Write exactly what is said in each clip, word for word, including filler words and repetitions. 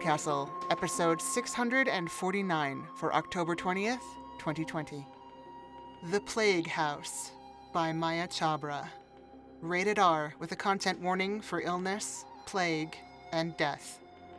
Podcastle, episode six hundred forty-nine for October twentieth, twenty twenty. The Plague House by Maya Chabra. Rated R with a content warning for illness, plague, and death.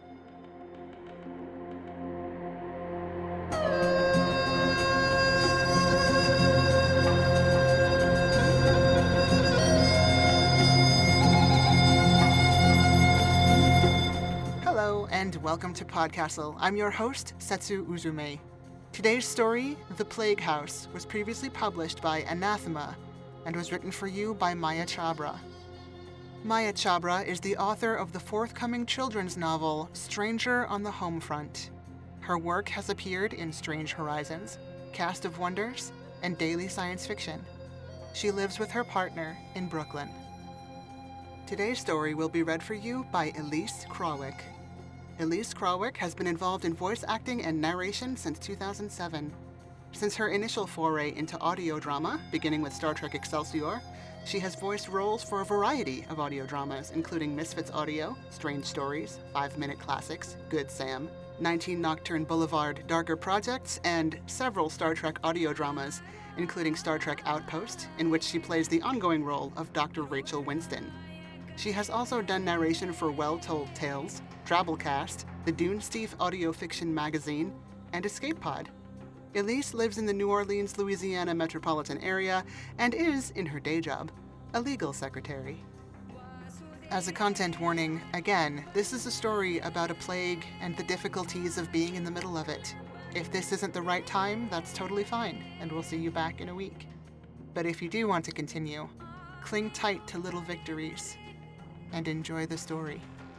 Hello, and welcome to Podcastle. I'm your host, Setsu Uzume. Today's story, The Plague House, was previously published by Anathema and was written for you by Maya Chabra. Maya Chabra is the author of the forthcoming children's novel, Stranger on the Homefront. Her work has appeared in Strange Horizons, Cast of Wonders, and Daily Science Fiction. She lives with her partner in Brooklyn. Today's story will be read for you by Elise Krawick. Elise Krawick has been involved in voice acting and narration since two thousand seven. Since her initial foray into audio drama, beginning with Star Trek Excelsior, she has voiced roles for a variety of audio dramas, including Misfits Audio, Strange Stories, Five Minute Classics, Good Sam, nineteen Nocturne Boulevard Darker Projects, and several Star Trek audio dramas, including Star Trek Outpost, in which she plays the ongoing role of Doctor Rachel Winston. She has also done narration for Well Told Tales, Drabblecast, the Dune Steve audio fiction magazine, and Escape Pod. Elise lives in the New Orleans, Louisiana metropolitan area and is, in her day job, a legal secretary. As a content warning, again, this is a story about a plague and the difficulties of being in the middle of it. If this isn't the right time, that's totally fine, and we'll see you back in a week. But if you do want to continue, cling tight to little victories and enjoy the story.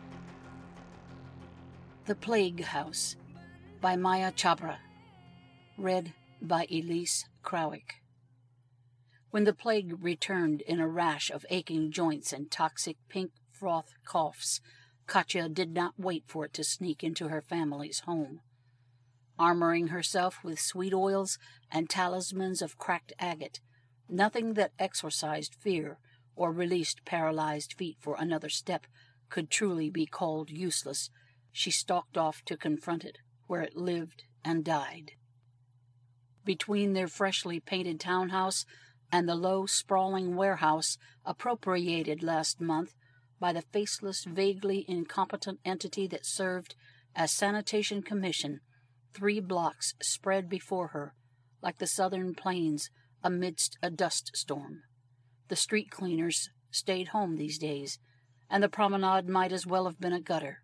The Plague House by Maya Chabra. Read by Elise Krawick. When the plague returned in a rash of aching joints and toxic pink froth coughs, Katya did not wait for it to sneak into her family's home. Armoring herself with sweet oils and talismans of cracked agate, nothing that exorcised fear or released paralyzed feet for another step could truly be called useless, she stalked off to confront it, where it lived and died. Between their freshly painted townhouse and the low, sprawling warehouse appropriated last month by the faceless, vaguely incompetent entity that served as sanitation commission, three blocks spread before her, like the southern plains amidst a dust storm. The street cleaners stayed home these days, and the promenade might as well have been a gutter.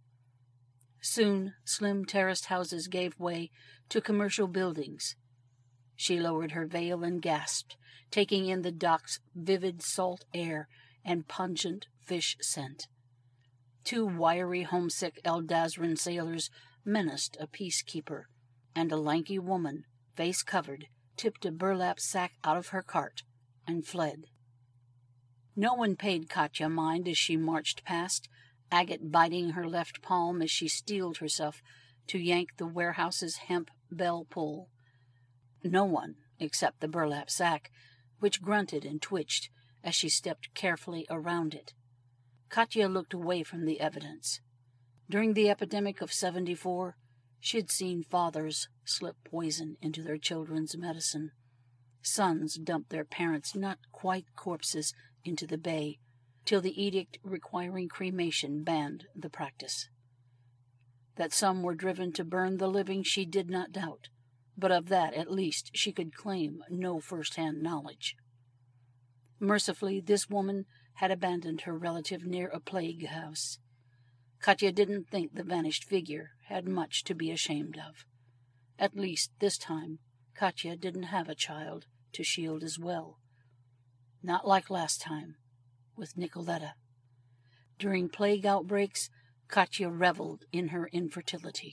Soon, slim terraced houses gave way to commercial buildings. She lowered her veil and gasped, taking in the dock's vivid salt air and pungent fish scent. Two wiry, homesick Eldazran sailors menaced a peacekeeper, and a lanky woman, face covered, tipped a burlap sack out of her cart and fled. No one paid Katya mind as she marched past, agate biting her left palm as she steeled herself to yank the warehouse's hemp bell pull. No one, except the burlap sack, which grunted and twitched as she stepped carefully around it. Katya looked away from the evidence. During the epidemic of seventy-four, she had seen fathers slip poison into their children's medicine. Sons dumped their parents' not-quite corpses into the bay, till the edict requiring cremation banned the practice. That some were driven to burn the living she did not doubt, but of that at least she could claim no first-hand knowledge. Mercifully, this woman had abandoned her relative near a plague house. Katya didn't think the vanished figure had much to be ashamed of. At least this time, Katya didn't have a child to shield as well. Not like last time, with Nicoletta. During plague outbreaks, Katya reveled in her infertility.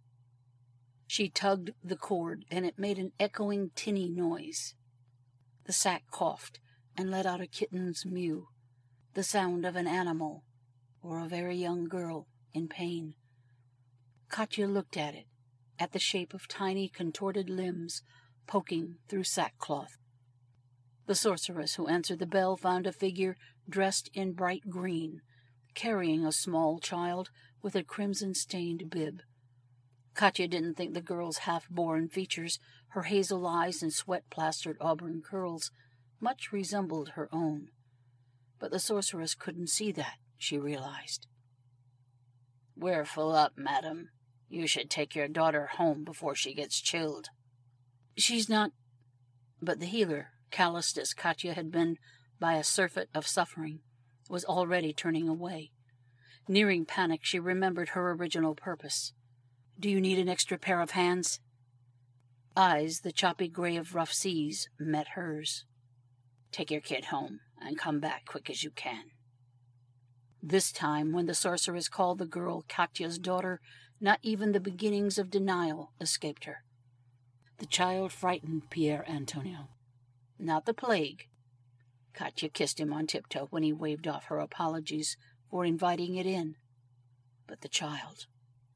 She tugged the cord, and it made an echoing tinny noise. The sack coughed and let out a kitten's mew, the sound of an animal or a very young girl in pain. Katya looked at it, at the shape of tiny contorted limbs poking through sackcloth. The sorceress who answered the bell found a figure dressed in bright green, carrying a small child with a crimson-stained bib. Katya didn't think the girl's half-born features, her hazel eyes and sweat-plastered auburn curls, much resembled her own. But the sorceress couldn't see that, she realized. "We're full up, madam. You should take your daughter home before she gets chilled." "She's not—" But the healer, calloused as Katya had been by a surfeit of suffering, was already turning away. Nearing panic, she remembered her original purpose. "Do you need an extra pair of hands?" Eyes, the choppy gray of rough seas, met hers. "Take your kid home and come back quick as you can." This time, when the sorceress called the girl Katya's daughter, not even the beginnings of denial escaped her. The child frightened Pier Antonio. Not the plague. Katya kissed him on tiptoe when he waved off her apologies for inviting it in. But the child.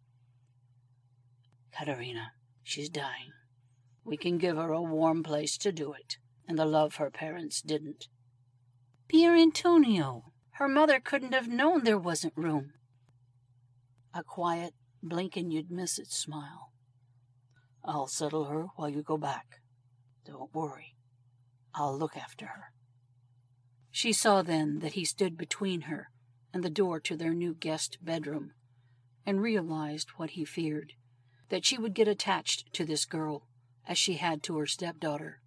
"Katerina, she's dying. We can give her a warm place to do it, and the love her parents didn't." "Pier Antonio, her mother couldn't have known there wasn't room." A quiet, blink-and-you'd-miss-it smile. "I'll settle her while you go back. Don't worry. I'll look after her." She saw then that he stood between her and the door to their new guest bedroom, and realized what he feared, that she would get attached to this girl, as she had to her stepdaughter.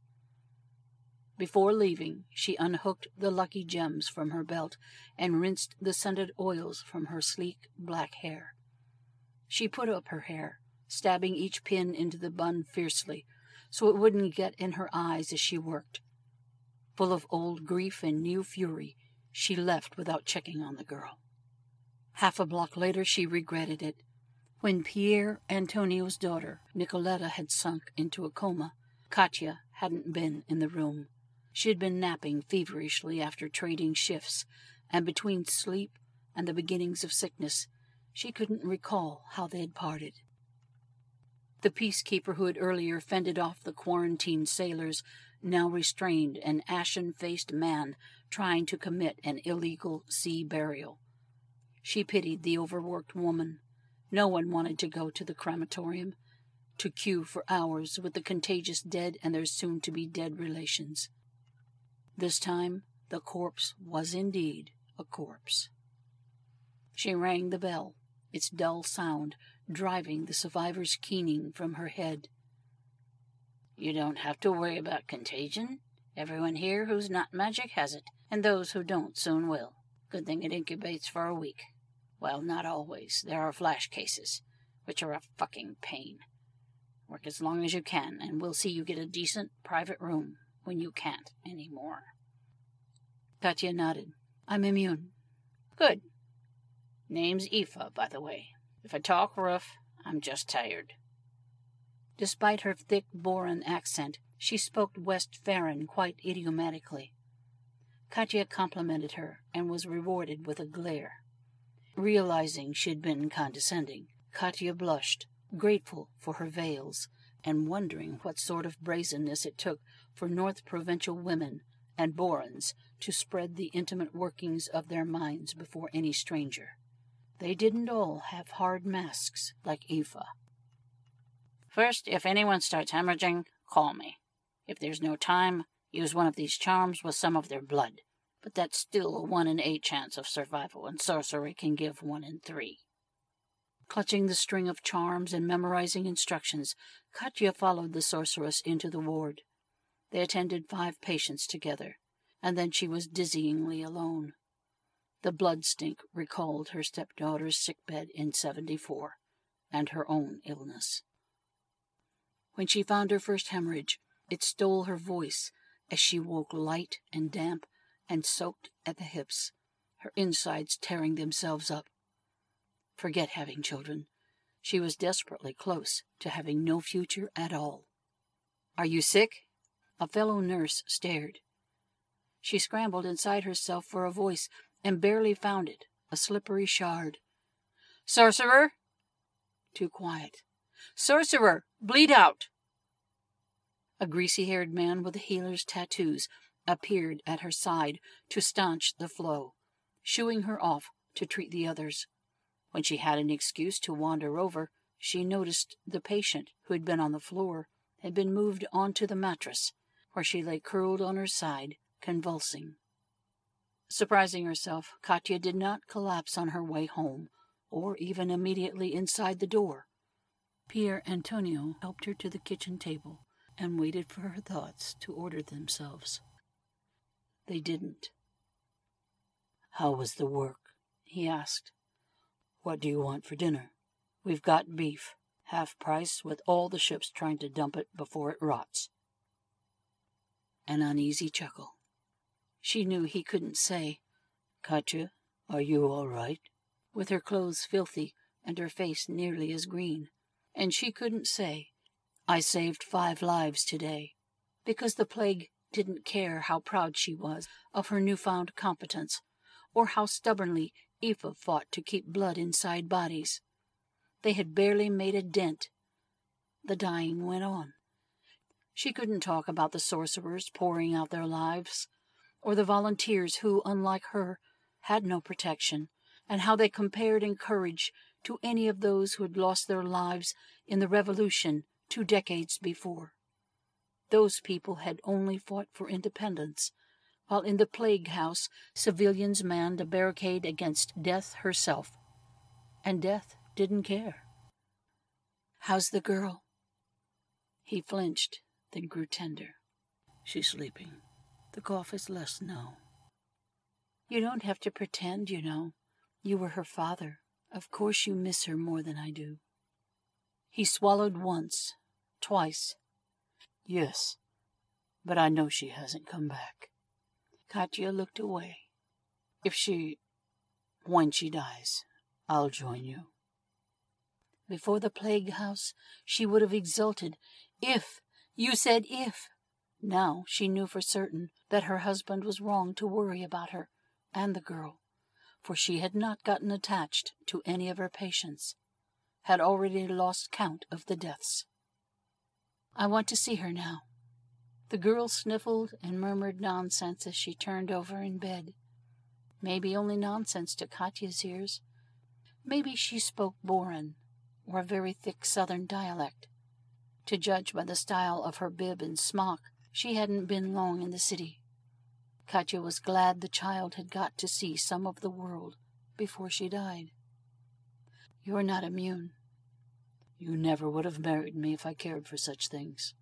Before leaving, she unhooked the lucky gems from her belt and rinsed the scented oils from her sleek black hair. She put up her hair, stabbing each pin into the bun fiercely, so it wouldn't get in her eyes as she worked. Full of old grief and new fury, she left without checking on the girl. Half a block later, she regretted it. When Pier Antonio's daughter, Nicoletta, had sunk into a coma, Katya hadn't been in the room. She had been napping feverishly after trading shifts, and between sleep and the beginnings of sickness, she couldn't recall how they had parted. The peacekeeper who had earlier fended off the quarantined sailors now restrained an ashen-faced man trying to commit an illegal sea burial. She pitied the overworked woman. No one wanted to go to the crematorium, to queue for hours with the contagious dead and their soon-to-be dead relations. This time, the corpse was indeed a corpse. She rang the bell, its dull sound driving the survivor's keening from her head. "You don't have to worry about contagion. Everyone here who's not magic has it, and those who don't soon will. Good thing it incubates for a week. Well, not always. There are flash cases, which are a fucking pain. Work as long as you can, and we'll see you get a decent private room when you can't anymore." Katya nodded. "I'm immune." "Good. Name's Aoife, by the way. If I talk rough, I'm just tired." Despite her thick Boran accent, she spoke West Farron quite idiomatically. Katya complimented her and was rewarded with a glare. Realizing she'd been condescending, Katya blushed, grateful for her veils, and wondering what sort of brazenness it took for North Provincial women and Borans to spread the intimate workings of their minds before any stranger. They didn't all have hard masks like Aoife. "First, if anyone starts hemorrhaging, call me. If there's no time, use one of these charms with some of their blood. But that's still a one in eight chance of survival, and sorcery can give one in three." Clutching the string of charms and memorizing instructions, Katya followed the sorceress into the ward. They attended five patients together, and then she was dizzyingly alone. The blood stink recalled her stepdaughter's sickbed in seventy-four, and her own illness. When she found her first hemorrhage, it stole her voice as she woke light and damp and soaked at the hips, her insides tearing themselves up. Forget having children. She was desperately close to having no future at all. "Are you sick?" A fellow nurse stared. She scrambled inside herself for a voice and barely found it, a slippery shard. "Sorcerer?" Too quiet. "Sorcerer! Bleed out!" A greasy-haired man with a healer's tattoos appeared at her side to staunch the flow, shooing her off to treat the others. When she had an excuse to wander over, she noticed the patient, who had been on the floor, had been moved onto the mattress, where she lay curled on her side, convulsing. Surprising herself, Katya did not collapse on her way home, or even immediately inside the door. Pier Antonio helped her to the kitchen table and waited for her thoughts to order themselves. They didn't. "How was the work?" he asked. "What do you want for dinner?" "We've got beef, half price, with all the ships trying to dump it before it rots." An uneasy chuckle. She knew he couldn't say, "Katya, are you all right?" with her clothes filthy and her face nearly as green. And she couldn't say, "I saved five lives today," because the plague didn't care how proud she was of her newfound competence, or how stubbornly Aoife fought to keep blood inside bodies. They had barely made a dent. The dying went on. She couldn't talk about the sorcerers pouring out their lives, or the volunteers who, unlike her, had no protection, and how they compared in courage to any of those who had lost their lives in the revolution two decades before. Those people had only fought for independence, while in the plague house civilians manned a barricade against death herself. And death didn't care. "How's the girl?" He flinched, then grew tender. "She's sleeping. The cough is less now." "You don't have to pretend, you know. You were her father. Of course you miss her more than I do." He swallowed once, twice. "Yes, but I know she hasn't come back." Katya looked away. "If she... when she dies, I'll join you." Before the plague house, she would have exulted. If! You said if! Now she knew for certain that her husband was wrong to worry about her and the girl, for she had not gotten attached to any of her patients, had already lost count of the deaths. "I want to see her now." The girl sniffled and murmured nonsense as she turned over in bed. Maybe only nonsense to Katya's ears. Maybe she spoke Boran, or a very thick southern dialect. To judge by the style of her bib and smock, she hadn't been long in the city. Katya was glad the child had got to see some of the world before she died. "You're not immune." "You never would have married me if I cared for such things."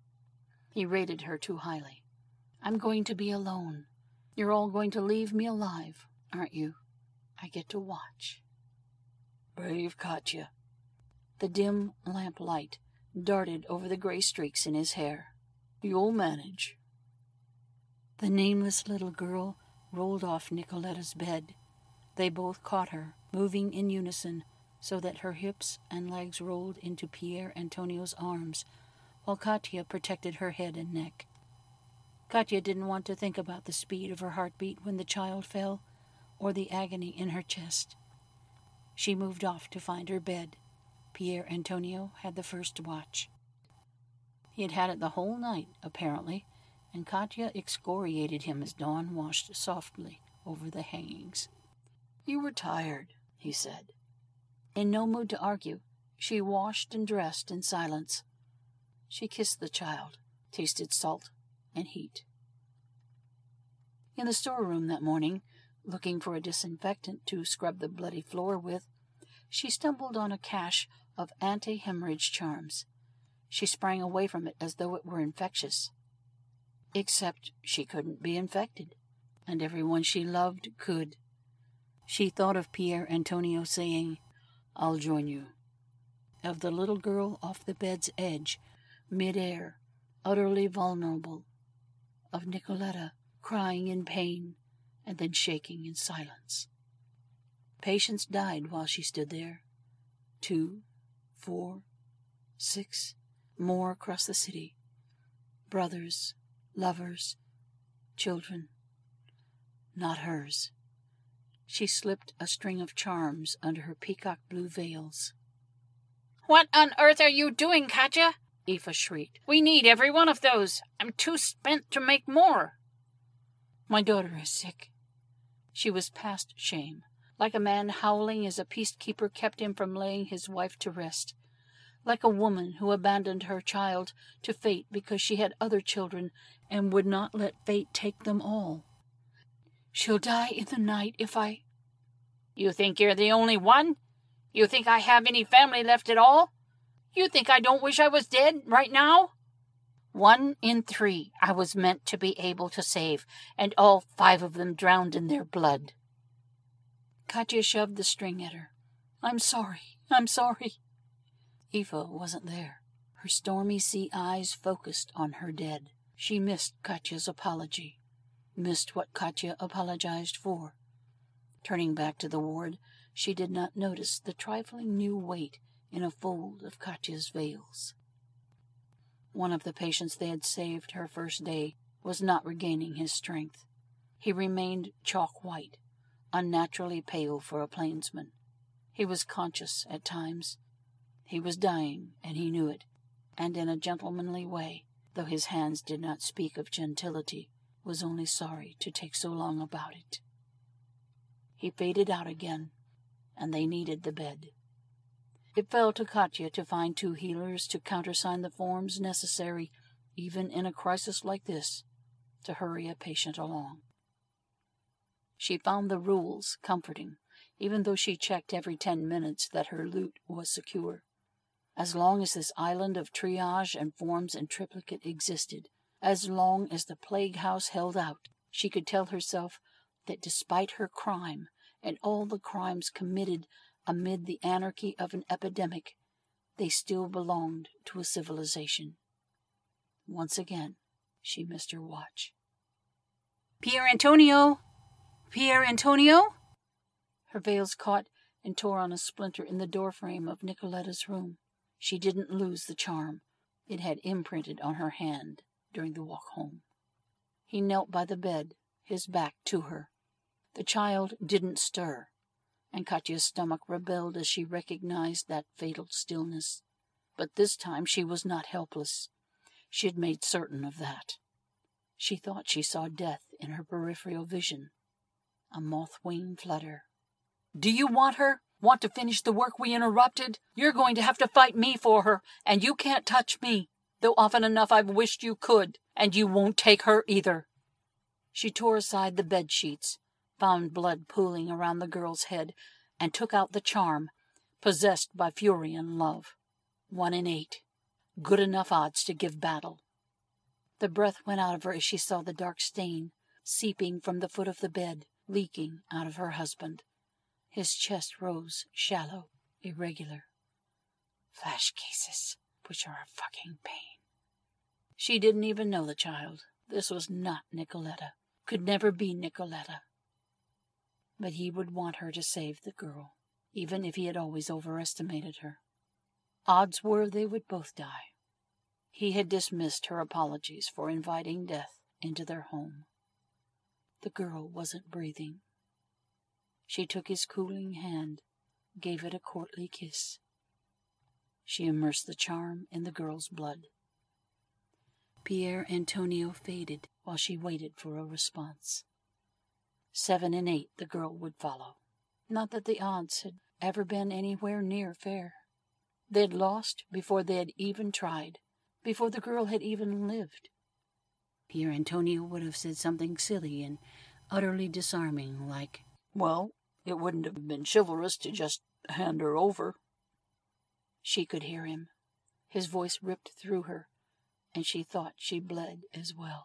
He rated her too highly. "I'm going to be alone. You're all going to leave me alive, aren't you? I get to watch." Brave Katya. The dim lamplight darted over the gray streaks in his hair. "You'll manage." The nameless little girl rolled off Nicoletta's bed. They both caught her, moving in unison, so that her hips and legs rolled into Pier Antonio's arms, while Katya protected her head and neck. Katya didn't want to think about the speed of her heartbeat when the child fell, or the agony in her chest. She moved off to find her bed. Pier Antonio had the first watch. He had had it the whole night, apparently, and Katya excoriated him as dawn washed softly over the hangings. "You were tired," he said. In no mood to argue, she washed and dressed in silence. She kissed the child, tasted salt and heat. In the storeroom that morning, looking for a disinfectant to scrub the bloody floor with, she stumbled on a cache of anti-hemorrhage charms. She sprang away from it as though it were infectious. Except she couldn't be infected, and everyone she loved could. She thought of Pier Antonio saying, "I'll join you," of the little girl off the bed's edge, mid-air, utterly vulnerable, of Nicoletta crying in pain and then shaking in silence. Patients died while she stood there. Two, four, six, more across the city. Brothers, lovers, children. Not hers. She slipped a string of charms under her peacock blue veils. "What on earth are you doing, Katya?" Aoife shrieked. "We need every one of those. I'm too spent to make more." "My daughter is sick." She was past shame, like a man howling as a peacekeeper kept him from laying his wife to rest, like a woman who abandoned her child to fate because she had other children and would not let fate take them all. She'll die in the night if I... You think you're the only one? You think I have any family left at all? You think I don't wish I was dead right now? One in three I was meant to be able to save, and all five of them drowned in their blood. Katya shoved the string at her. I'm sorry, I'm sorry. Eva wasn't there. Her stormy sea eyes focused on her dead. She missed Katya's apology, missed what Katya apologized for. Turning back to the ward, she did not notice the trifling new weight in a fold of Katya's veils. One of the patients they had saved her first day was not regaining his strength. He remained chalk white, unnaturally pale for a plainsman. He was conscious at times. He was dying, and he knew it, and in a gentlemanly way, though his hands did not speak of gentility, was only sorry to take so long about it. He faded out again, and they needed the bed. It fell to Katya to find two healers to countersign the forms necessary, even in a crisis like this, to hurry a patient along. She found the rules comforting, even though she checked every ten minutes that her loot was secure. As long as this island of triage and forms in triplicate existed, as long as the plague house held out, she could tell herself that despite her crime and all the crimes committed amid the anarchy of an epidemic, they still belonged to a civilization. Once again, she missed her watch. Pier Antonio! Pier Antonio! Her veils caught and tore on a splinter in the doorframe of Nicoletta's room. She didn't lose the charm. It had imprinted on her hand during the walk home. He knelt by the bed, his back to her. The child didn't stir, and Katya's stomach rebelled as she recognized that fatal stillness. But this time she was not helpless. She had made certain of that. She thought she saw death in her peripheral vision. A moth wing flutter. Do you want her? Want to finish the work we interrupted? You're going to have to fight me for her, and you can't touch me, though often enough I've wished you could, and you won't take her either. She tore aside the bed sheets, found blood pooling around the girl's head, and took out the charm, possessed by fury and love. One in eight. Good enough odds to give battle. The breath went out of her as she saw the dark stain seeping from the foot of the bed, leaking out of her husband. His chest rose, shallow, irregular. Flash cases, which are a fucking pain. She didn't even know the child. This was not Nicoletta. Could never be Nicoletta. But he would want her to save the girl, even if he had always overestimated her. Odds were they would both die. He had dismissed her apologies for inviting death into their home. The girl wasn't breathing. She took his cooling hand, gave it a courtly kiss. She immersed the charm in the girl's blood. Pier Antonio faded while she waited for a response. Seven and eight the girl would follow. Not that the odds had ever been anywhere near fair. They had lost before they had even tried, before the girl had even lived. Pier Antonio would have said something silly and utterly disarming, like, well, it wouldn't have been chivalrous to just hand her over. She could hear him. His voice ripped through her, and she thought she bled as well.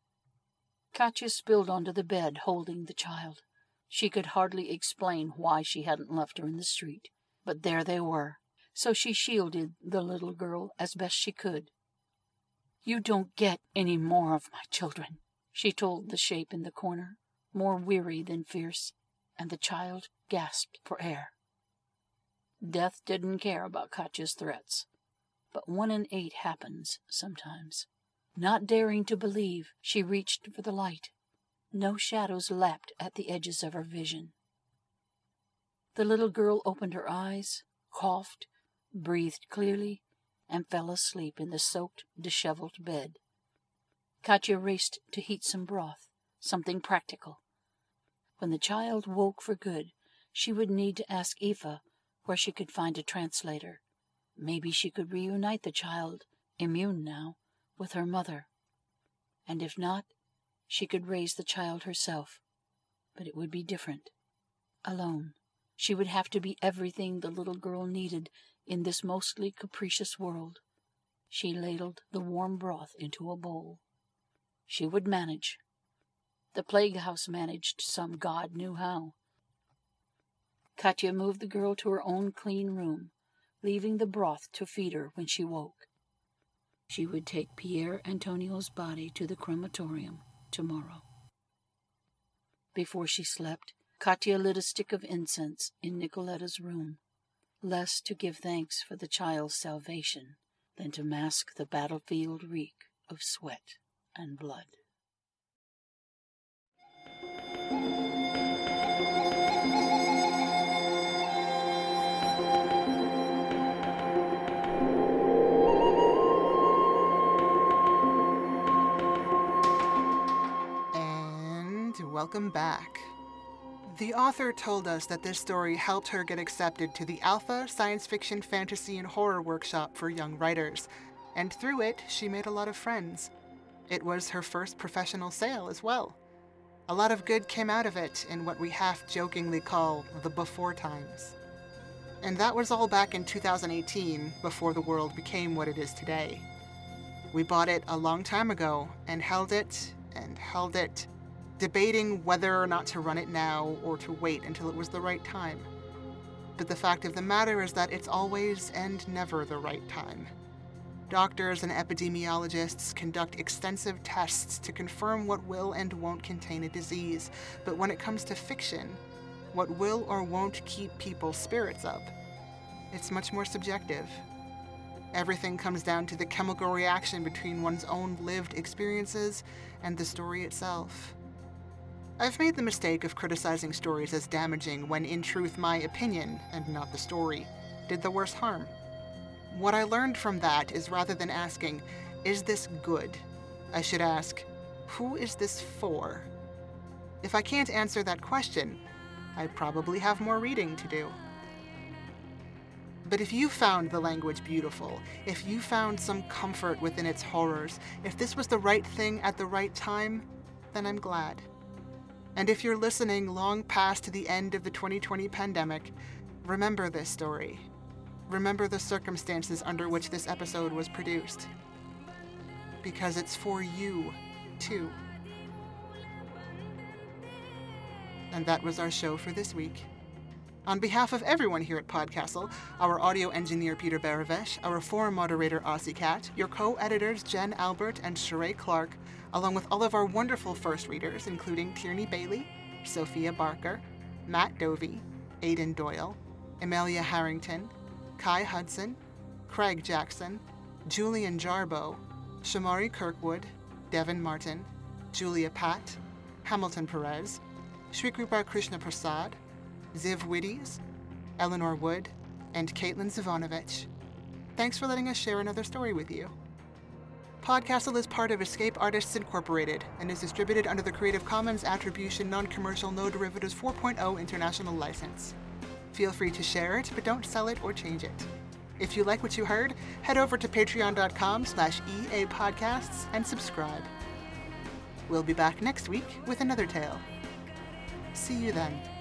Katya spilled onto the bed, holding the child. She could hardly explain why she hadn't left her in the street, but there they were, so she shielded the little girl as best she could. You don't get any more of my children, she told the shape in the corner, more weary than fierce, and the child gasped for air. Death didn't care about Katya's threats, but one in eight happens sometimes. Not daring to believe, she reached for the light. No shadows lapped at the edges of her vision. The little girl opened her eyes, coughed, breathed clearly, and fell asleep in the soaked, disheveled bed. Katya raced to heat some broth, something practical. When the child woke for good, She would need to ask Aoife where she could find a translator. Maybe she could reunite the child, immune now, with her mother. And if not, she could raise the child herself. But it would be different. Alone. She would have to be everything the little girl needed in this mostly capricious world. She ladled the warm broth into a bowl. She would manage. The plague house managed, some God knew how. Katya moved the girl to her own clean room, leaving the broth to feed her when she woke. She would take Pier Antonio's body to the crematorium tomorrow. Before she slept, Katya lit a stick of incense in Nicoletta's room, less to give thanks for the child's salvation than to mask the battlefield reek of sweat and blood. And welcome back. The author told us that this story helped her get accepted to the Alpha Science Fiction, Fantasy, and Horror Workshop for Young Writers, and through it, she made a lot of friends. It was her first professional sale as well. A lot of good came out of it in what we half-jokingly call the before times. And that was all back in two thousand eighteen, before the world became what it is today. We bought it a long time ago, and held it, and held it, debating whether or not to run it now or to wait until it was the right time. But the fact of the matter is that it's always and never the right time. Doctors and epidemiologists conduct extensive tests to confirm what will and won't contain a disease, but when it comes to fiction, what will or won't keep people's spirits up, it's much more subjective. Everything comes down to the chemical reaction between one's own lived experiences and the story itself. I've made the mistake of criticizing stories as damaging when in truth my opinion, and not the story, did the worst harm. What I learned from that is rather than asking, is this good? I should ask, who is this for? If I can't answer that question, I probably have more reading to do. But if you found the language beautiful, if you found some comfort within its horrors, if this was the right thing at the right time, then I'm glad. And if you're listening long past the end of the twenty twenty pandemic, remember this story. Remember the circumstances under which this episode was produced. Because it's for you, too. And that was our show for this week. On behalf of everyone here at Podcastle, our audio engineer Peter Baravesh, our forum moderator Aussie Cat, your co-editors Jen Albert and Sheree Clark, along with all of our wonderful first readers, including Tierney Bailey, Sophia Barker, Matt Dovey, Aidan Doyle, Amelia Harrington, Kai Hudson, Craig Jackson, Julian Jarbo, Shamari Kirkwood, Devin Martin, Julia Patt, Hamilton Perez, Shrikrupa Krishna Prasad, Ziv Widdies, Eleanor Wood, and Caitlin Zivanovich. Thanks for letting us share another story with you. Podcastle is part of Escape Artists Incorporated and is distributed under the Creative Commons Attribution Non-Commercial No Derivatives four point oh International License. Feel free to share it, but don't sell it or change it. If you like what you heard, head over to patreon.com slash EA Podcasts and subscribe. We'll be back next week with another tale. See you then.